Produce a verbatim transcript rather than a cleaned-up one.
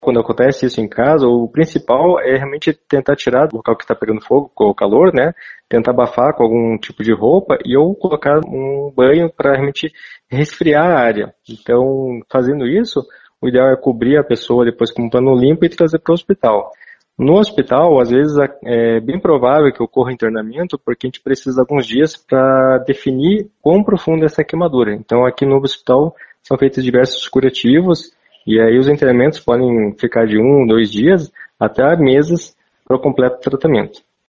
Quando acontece isso em casa, o principal é realmente tentar tirar do local que está pegando fogo, com o calor, né? Tentar abafar com algum tipo de roupa e ou colocar um banho para realmente resfriar a área. Então, fazendo isso, o ideal é cobrir a pessoa depois com um pano limpo e trazer para o hospital. No hospital, às vezes, é bem provável que ocorra internamento, porque a gente precisa de alguns dias para definir quão profunda é essa queimadura. Então, aqui no hospital, são feitos diversos curativos, e aí os internamentos podem ficar de um, dois dias, até meses para o completo tratamento.